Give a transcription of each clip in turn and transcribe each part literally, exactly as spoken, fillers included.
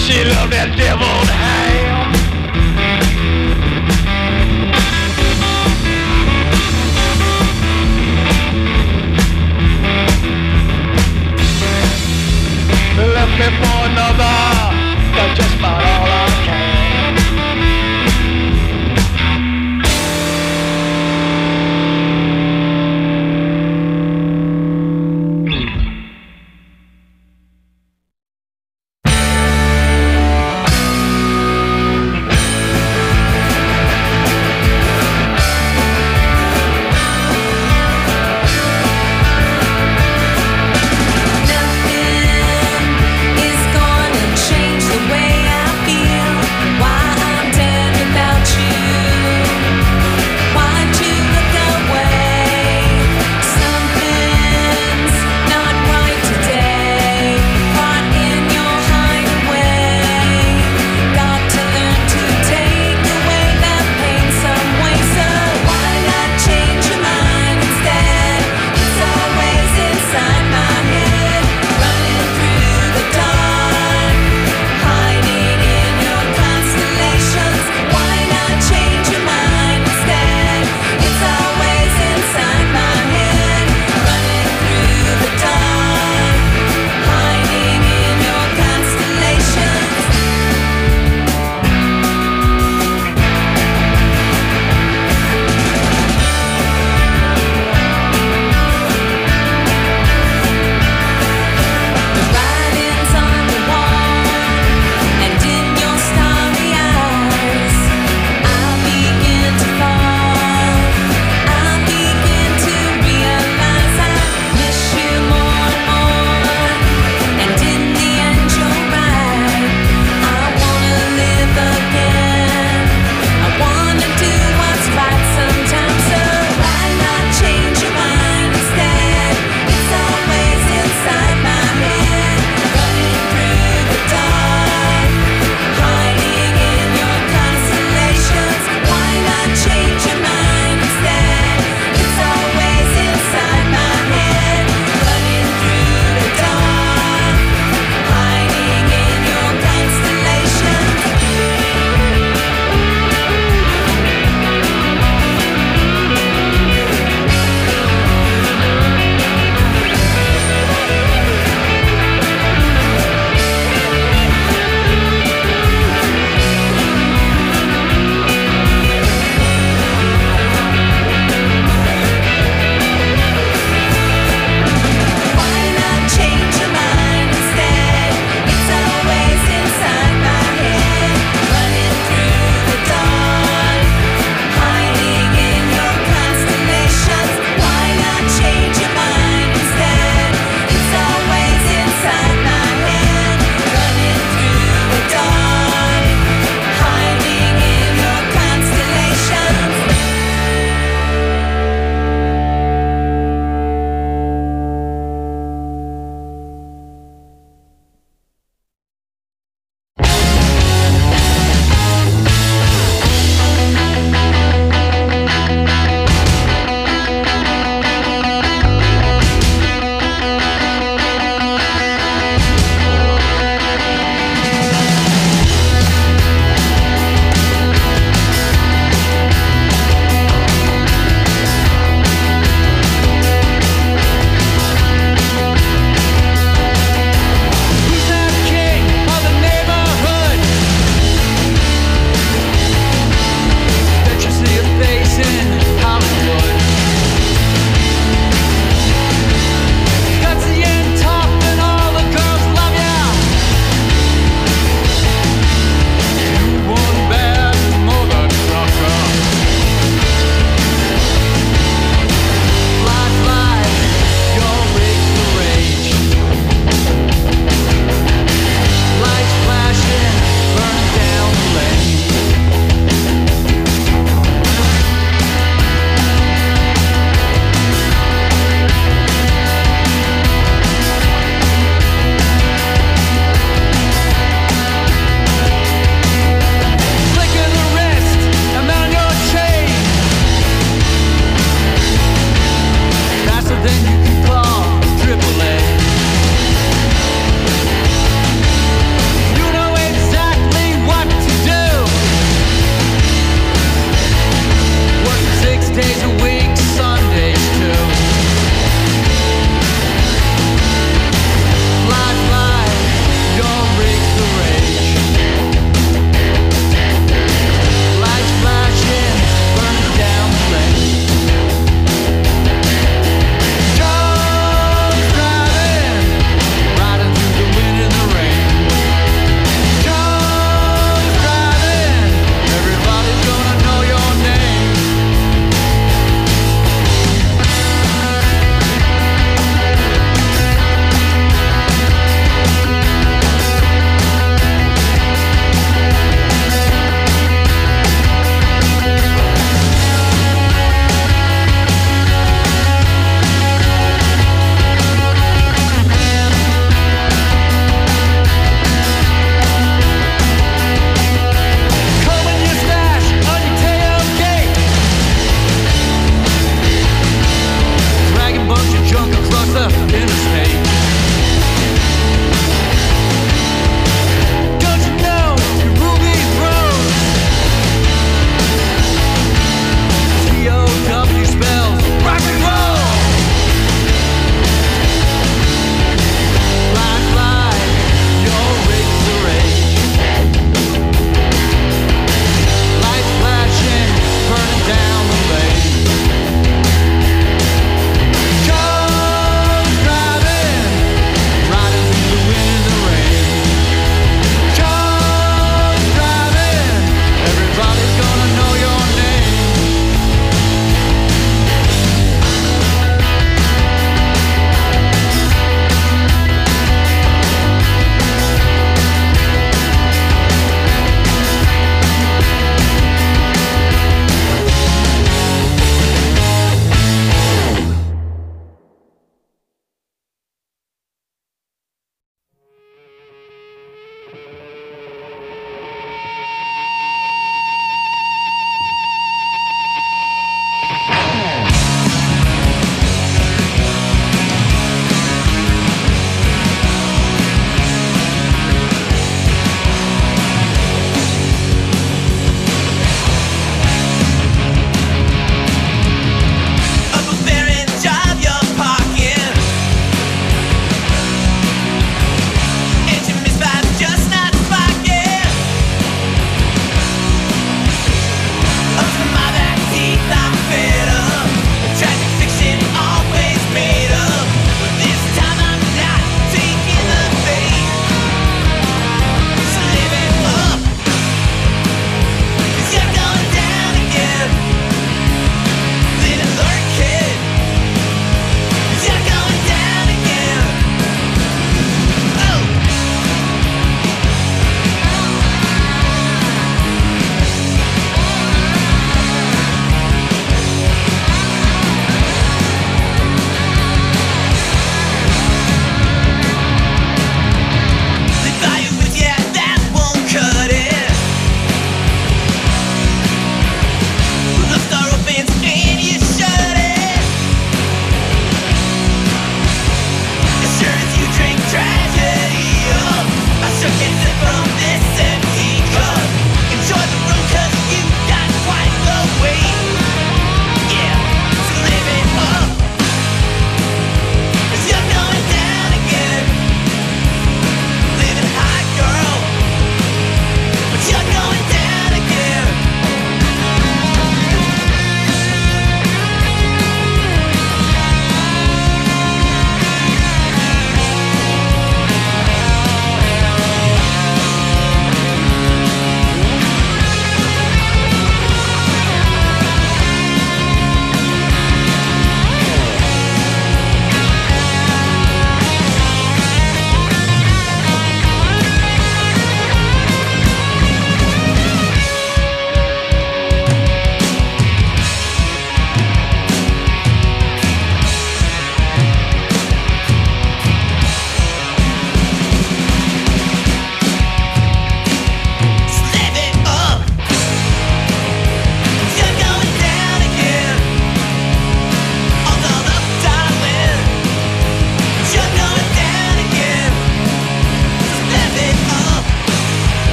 She loved that deviled ham. Left me for another, that's just about all I can. Nothing is gonna change the way I feel.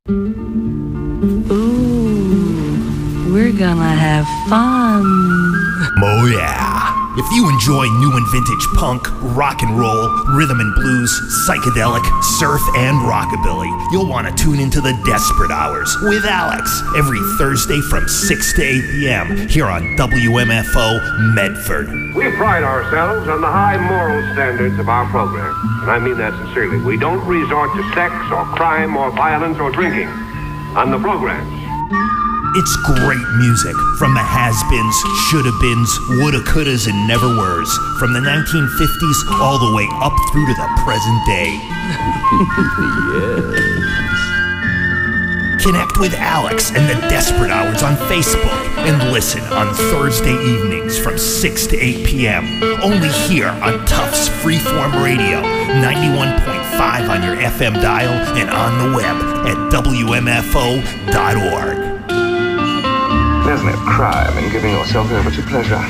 Ooh, we're gonna have fun. Oh yeah. If you enjoy new and vintage punk, rock and roll, rhythm and blues, psychedelic, surf, and rockabilly, you'll want to tune into the Desperate Hours with Alex every Thursday from six to eight p.m. here on W M F O Medford. We pride ourselves on the high moral standards of our program, and I mean that sincerely. We don't resort to sex or crime or violence or drinking on the programs. It's great music from the has-beens, shoulda-beens, woulda, couldas, and never-weres, from the nineteen fifties all the way up through to the present day. Yes. Connect with Alex and the Desperate Hours on Facebook and listen on Thursday evenings from six to eight p.m. only here on Tufts Freeform Radio, ninety-one point five on your F M dial and on the web at W M F O dot org. There's no crime in giving yourself over to pleasure.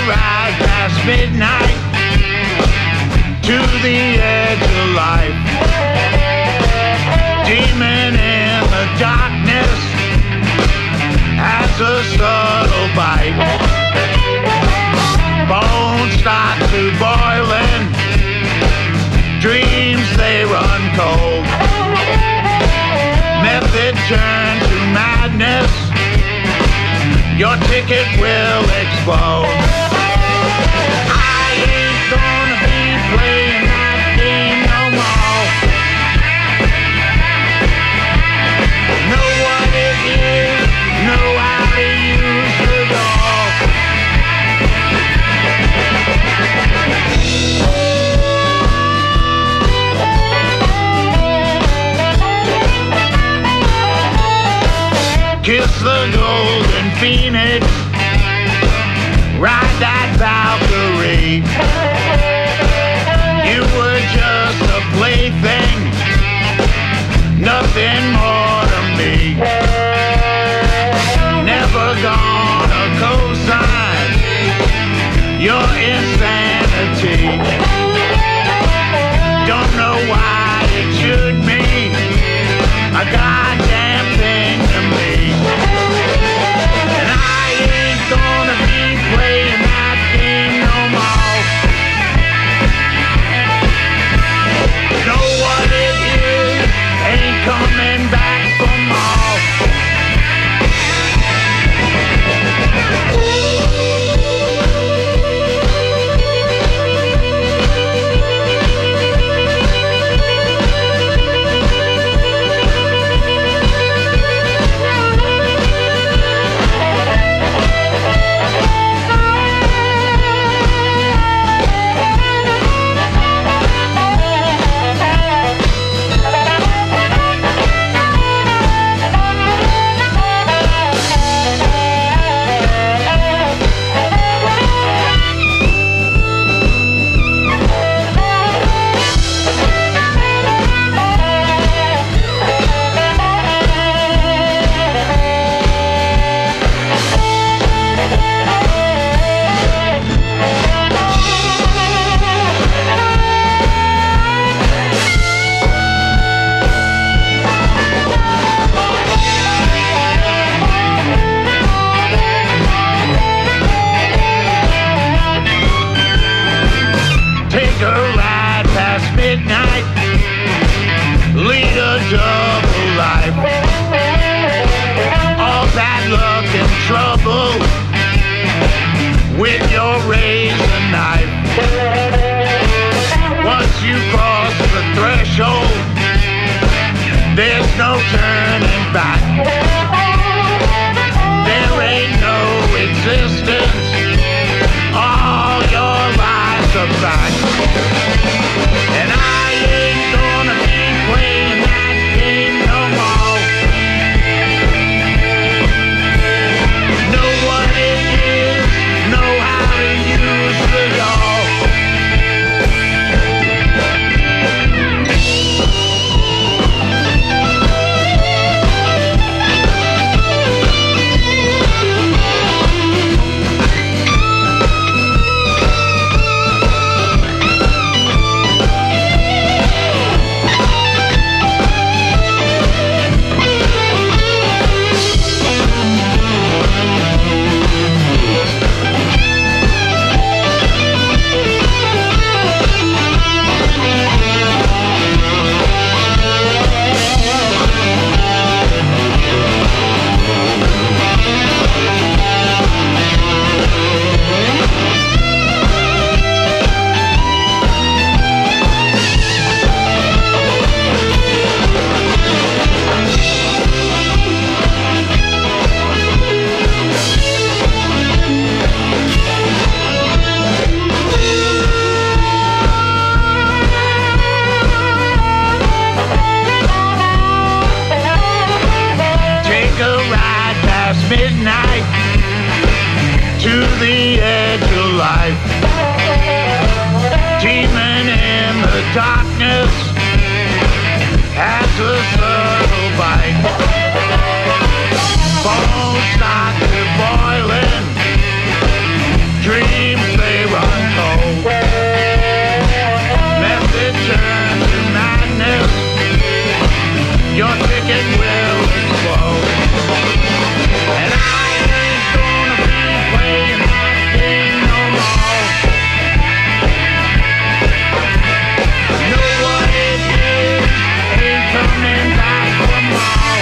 ride past midnight to the edge of life. Demon in the darkness has a subtle bite. Bones start to boiling, dreams they run cold. Method turn to madness, your ticket will explode. I ain't gonna be playing that game no more. Know what it is, know how to use the door. Kiss the golden phoenix, ride that Valkyrie. You were just a plaything, nothing more to me. Never gonna co-sign your insanity. Don't know why it should mean a goddamn thing to me. And I ain't gonna be playing that game no more. Know what it is, ain't coming back for more. Take a ride past midnight, lead a double life. All bad luck and trouble with your razor knife. Once you cross the threshold, there's no turning back. There ain't no existence, all your lies are back. And I ain't gonna be playing that game no more. Know what it is, know how to use the law. Midnight to the edge of life. Demon in the darkness has a subtle bite. Bones start to boiling, dreams it will explode. And I ain't gonna be playing that game no more. Know what it is, ain't coming back for more.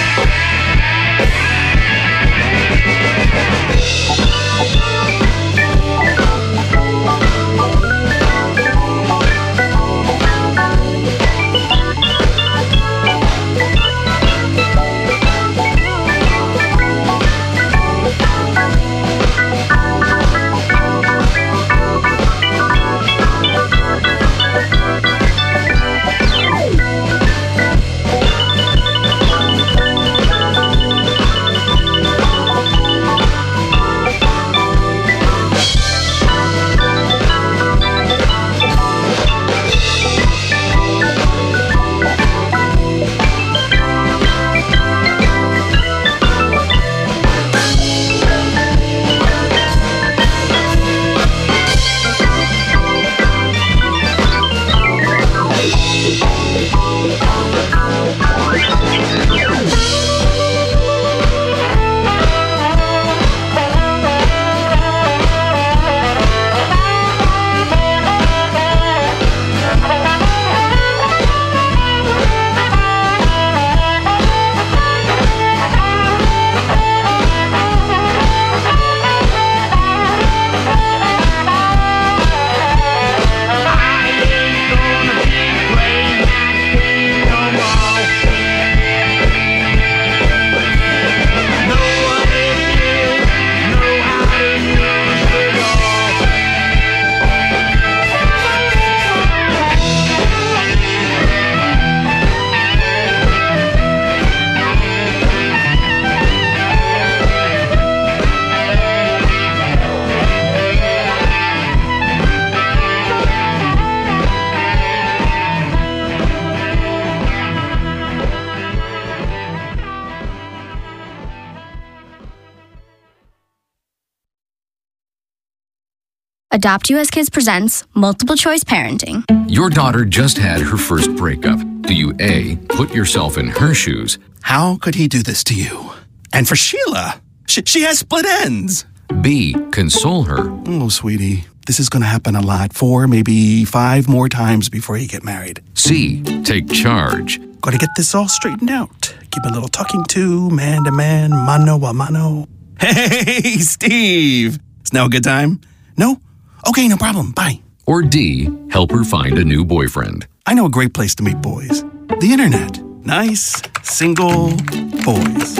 Adopt U S Kids presents Multiple Choice Parenting. Your daughter just had her first breakup. Do you A, put yourself in her shoes? How could he do this to you? And for Sheila, she, she has split ends. B, console her. Oh, sweetie, this is going to happen a lot. Four, maybe five more times before you get married. C, take charge. Got to get this all straightened out. Keep a little talking to, man to man, mano a mano. Hey, Steve. Is now a good time? No? Okay, no problem. Bye. Or D, help her find a new boyfriend. I know a great place to meet boys. The internet. Nice, single boys.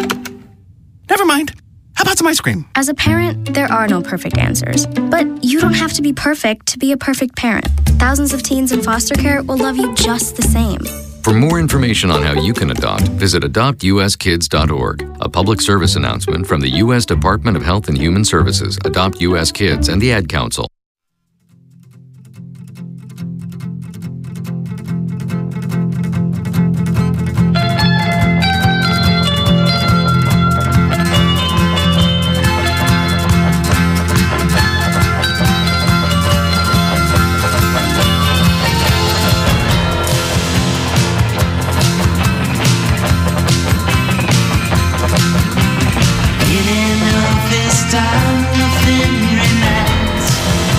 Never mind. How about some ice cream? As a parent, there are no perfect answers. But you don't have to be perfect to be a perfect parent. Thousands of teens in foster care will love you just the same. For more information on how you can adopt, visit adopt u s kids dot org. A public service announcement from the U S Department of Health and Human Services, Adopt U S Kids, and the Ad Council. Time, nothing remains.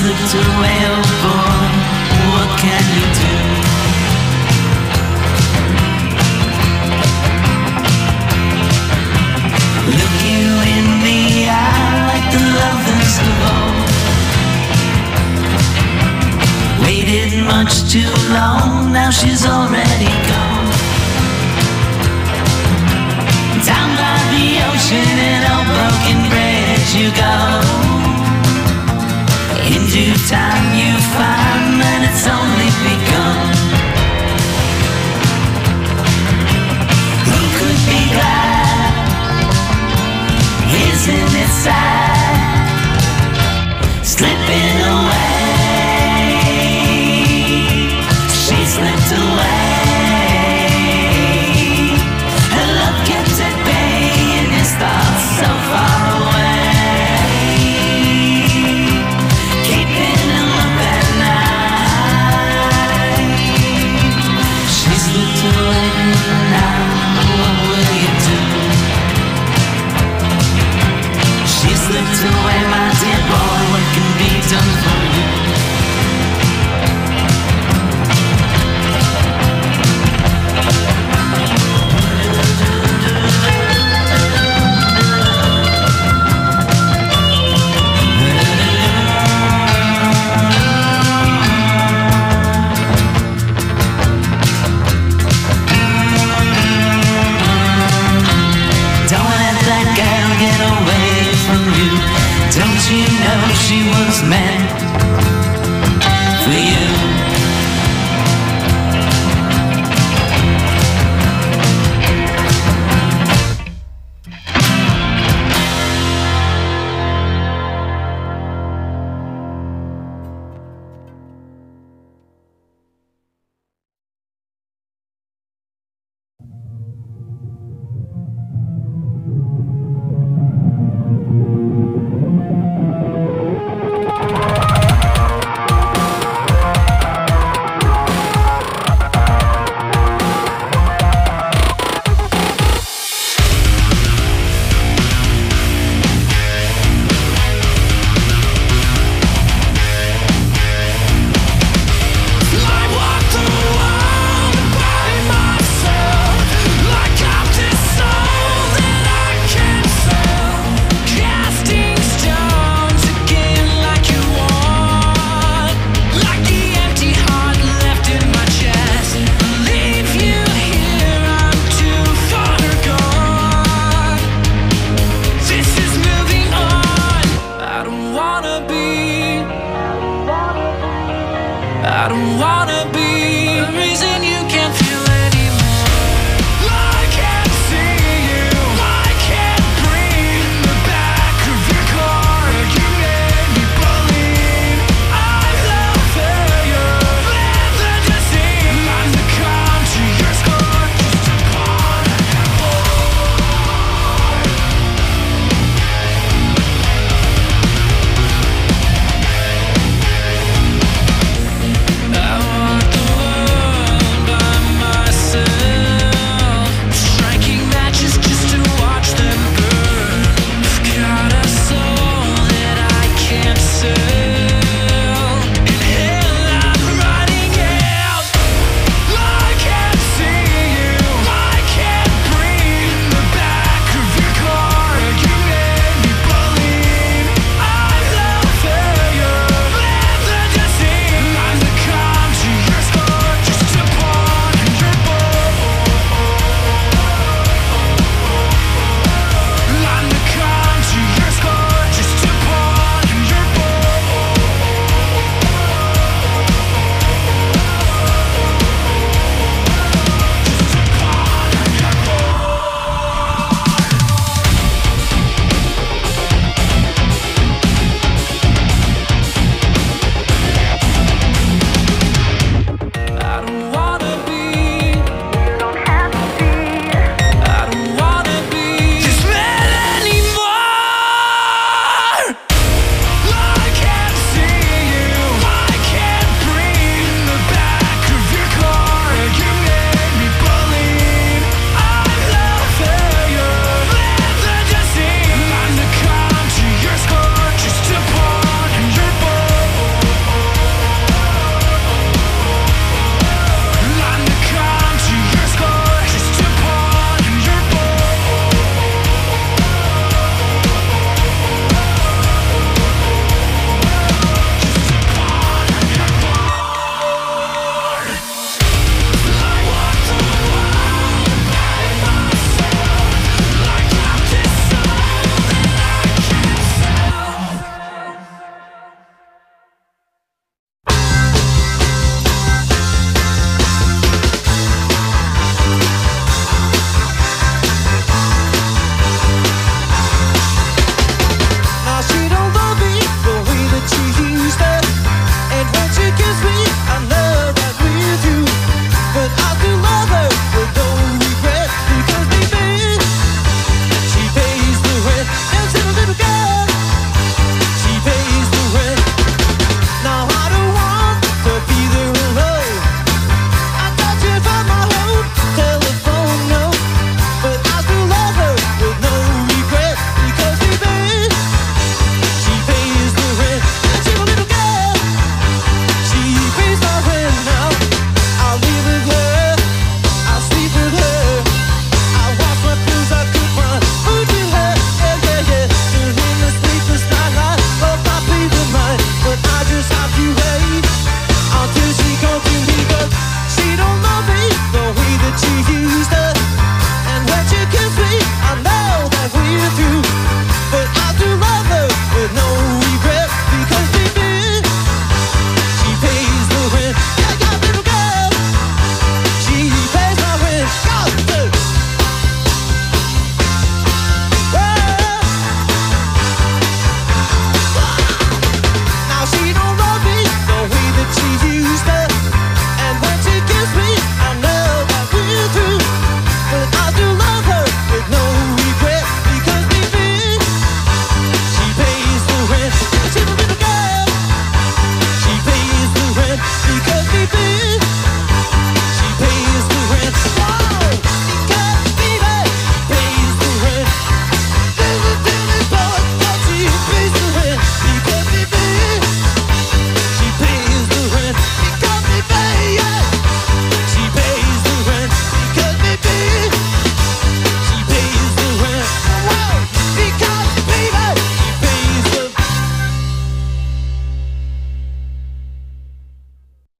slipped away, oh boy, what can you do? Look you in the eye like the lovers of old. Waited much too long, now she's already gone. Down by the ocean in a broken bridge you go. In due time you find that it's only begun. Who could be glad? Isn't it sad? Slipping away, she slipped away. Her love kept at bay and his thoughts so far away, keeping him up at night. She slipped away, now what will you do? She slipped away, my dear boy, what can be done for you? Don't let that girl get away from you. Don't you know she was meant for you?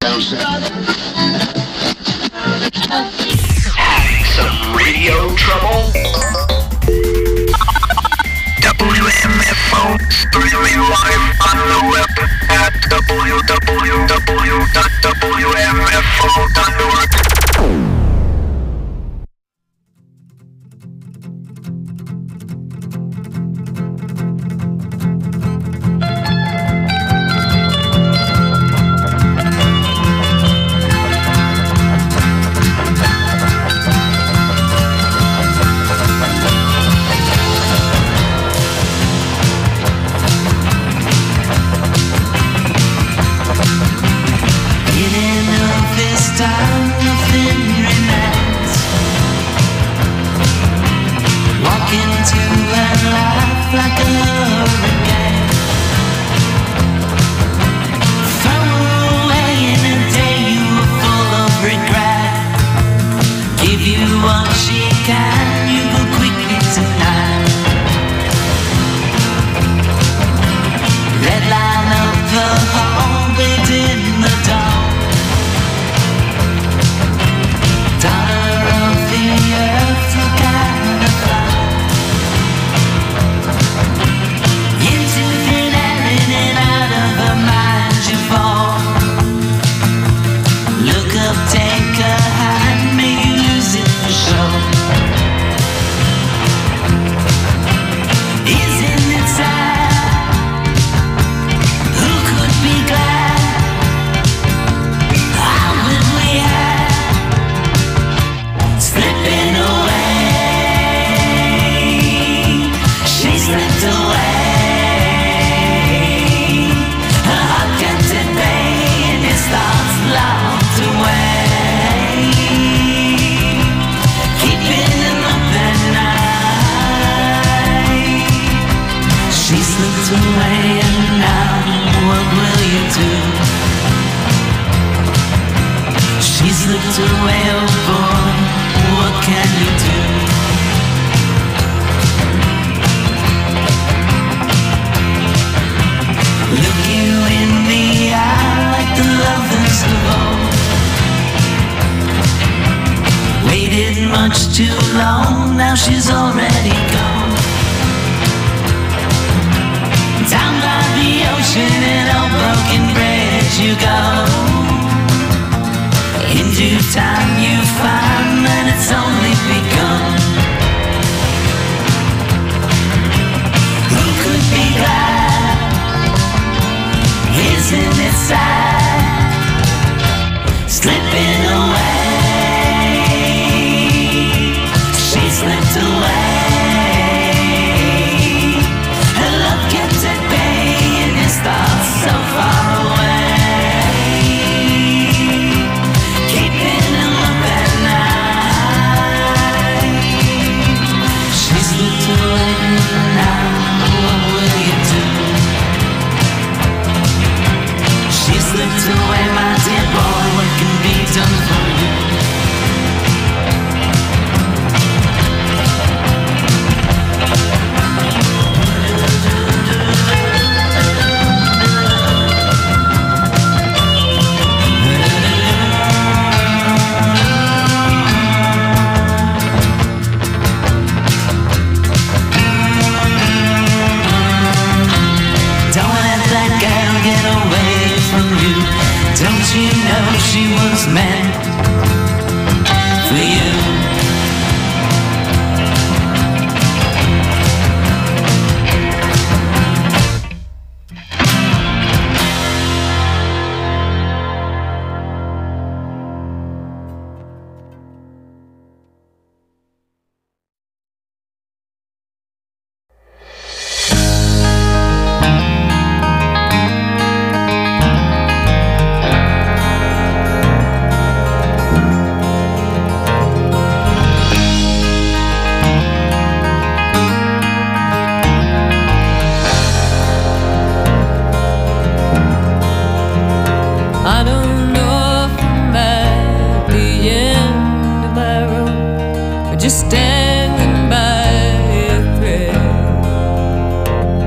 Having some radio trouble? W M F O streaming live on the web at w w w dot w m f o dot org.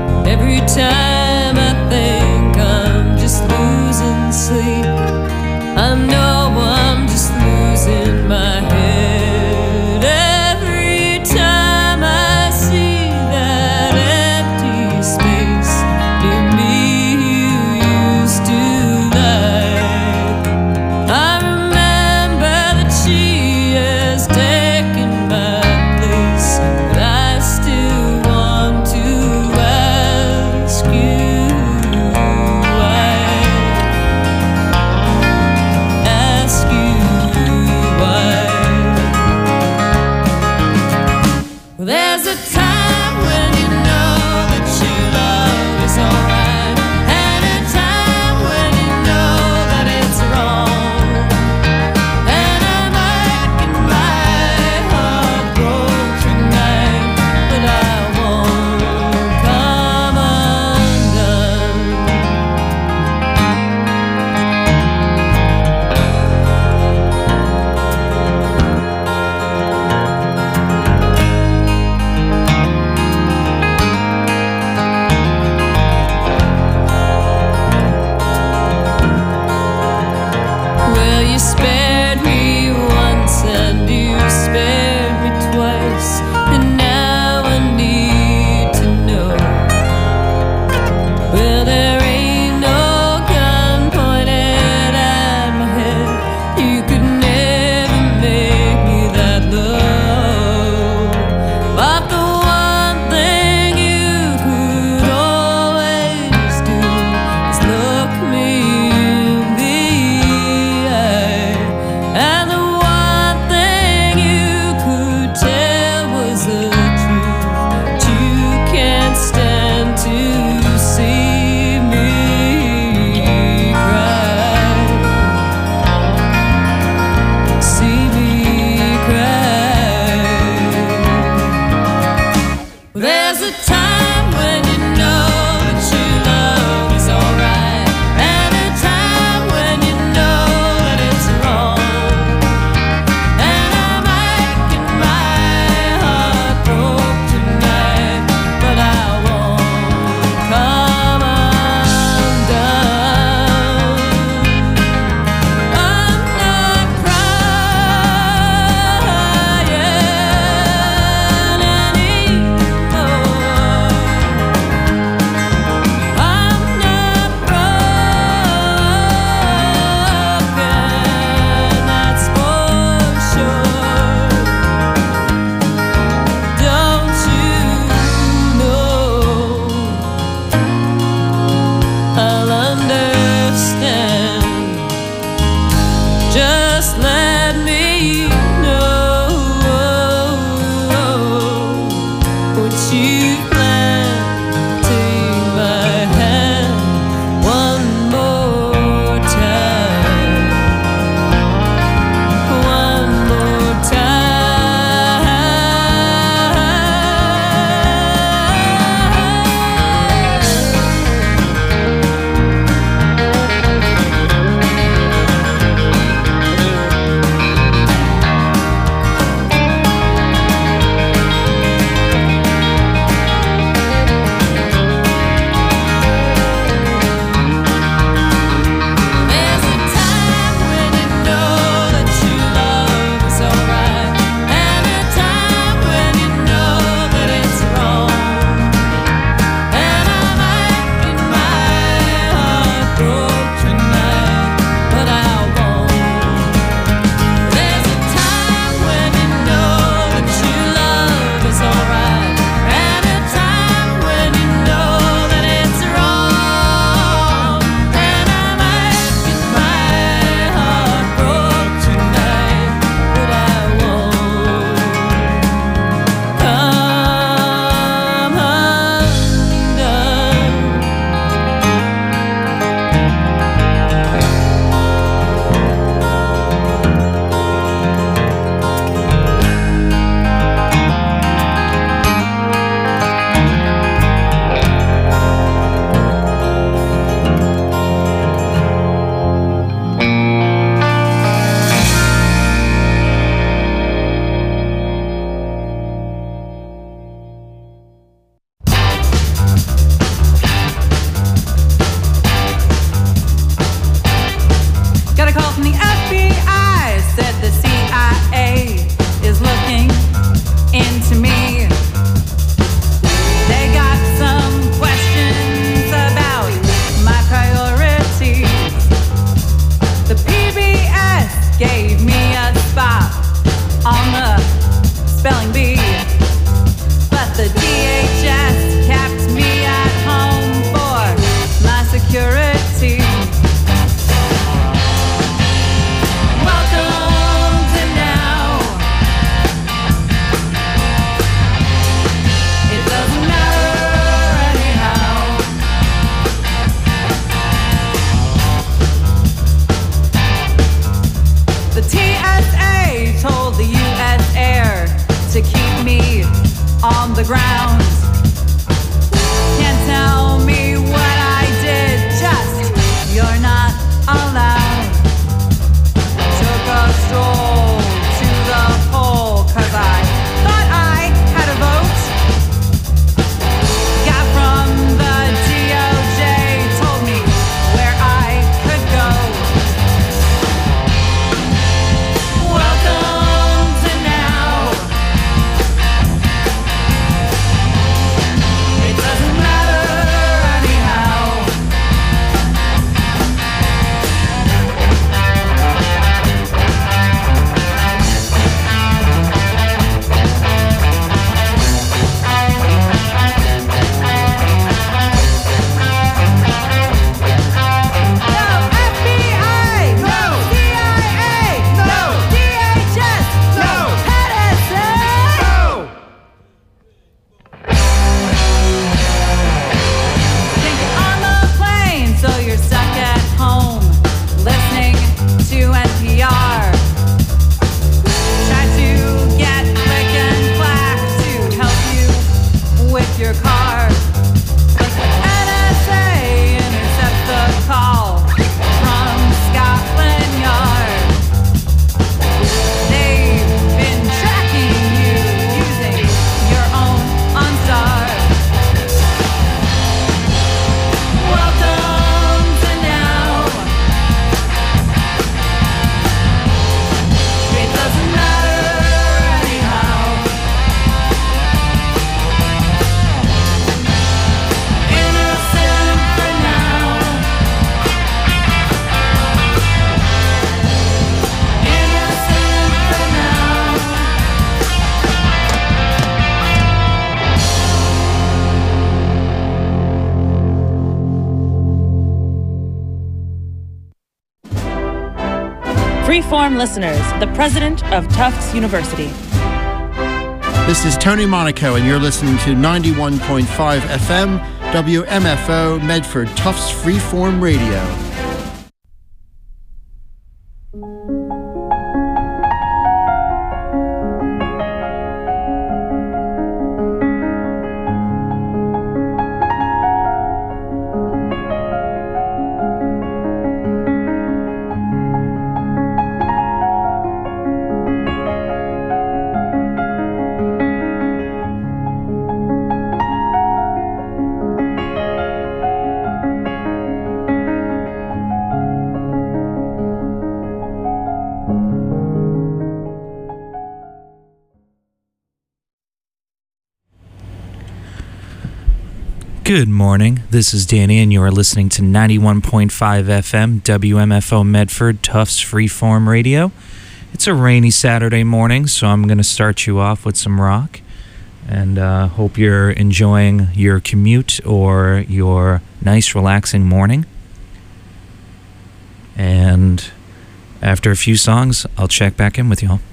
time I think I'm just losing sleep, I know I'm just losing my head every time I see that empty space near me you used to like. I remember that she has taken my place, but I still want to ask you why. Ask you why. F M listeners, the president of Tufts University. This is Tony Monaco, and you're listening to ninety-one point five F M, W M F O, Medford Tufts Freeform Radio. Good morning, this is Danny, and you are listening to ninety-one point five F M, W M F O Medford, Tufts Freeform Radio. It's a rainy Saturday morning, so I'm going to start you off with some rock, and uh, hope you're enjoying your commute or your nice, relaxing morning. And after a few songs, I'll check back in with y'all.